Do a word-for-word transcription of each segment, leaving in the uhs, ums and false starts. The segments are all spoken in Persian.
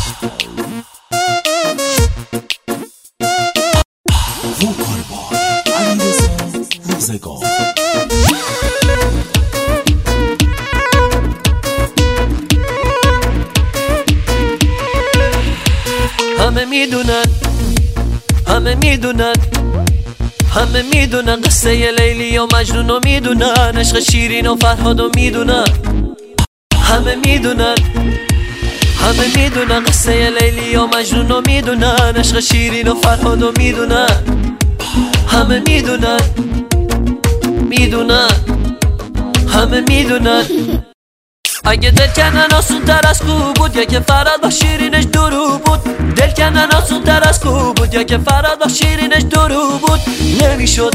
ووکال بای علیرضا روزگار. همه میدونن همه میدونن همه میدونن قصه لیلی و مجنون و میدونن عشق شیرین و فرهاد و میدونن. همه میدونن همه میدونن قصه لیلی و مجنون و میدونن عشق شیرین و فرهاد و میدونن. همه میدونن میدونن همه میدونن. اگه دل کندن آسون تر از کو بود یا که فرهاد با شیرینش درو بود. دل کندن آسون تر از کو بود یا که فرهاد با شیرینش درو بود. نمیشد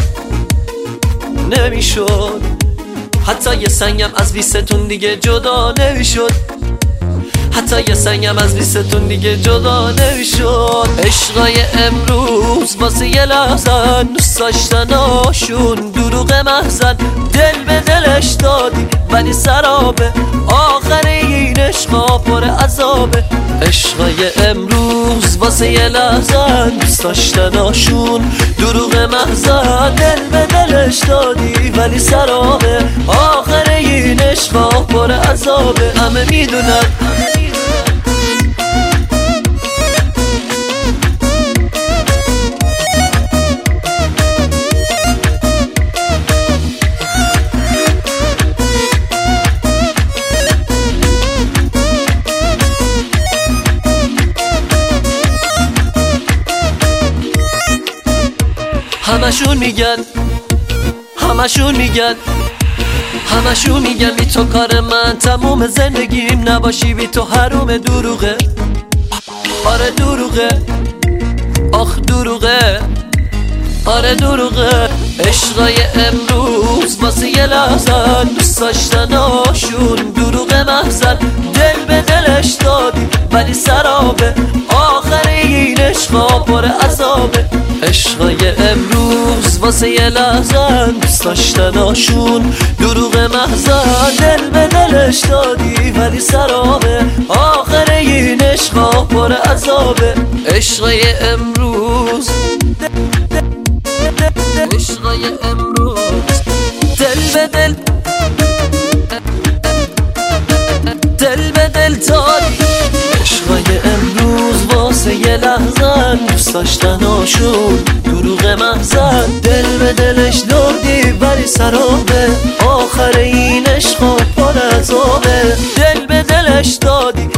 نمیشد حتی یه سنگم از بیستون دیگه جدا نمیشد. حتی یه سنگم از بیستون دیگه جدا نمیشد. عشقای امروز واسه یه لحظن دوست داشتناشون دروغ محضن. دل به دلش دادی ولی سرابه آخر این عشقا پر عذابه. عشقای امروز واسه یه لحظن دوست داشتناشون دروغ محضن. دل به دلش دادی ولی سرابه آخر این عشقا پر عذابه. همه میدونن همشون میگن همشون میگن همشون میگن بی تو کار من تموم زندگیم نباشی بی تو حروم. دروغه آره دروغه آخ دروغه آره دروغه. عشقای امروز واسه یه لحظه دوست داشتناشون دروغ محضن. دل به دلش دادی ولی سرابه آخر این عشقا پر عذابه. عشقای امروز واسه یه لحظه دوست داشتناشون دروغ محضن. دل به دلش دادی ولی سرابه آخر این عشقا پر عذابه. عشقای امروز عشقای امروز دل به دل دل به دل دادی. عشقای امروز واسه یه لحظن دوست داشتناشون دروغ محضن. دل به دلش دادی ولی سرابه آخر این عشقا پر عذابه. دل به دلش دادی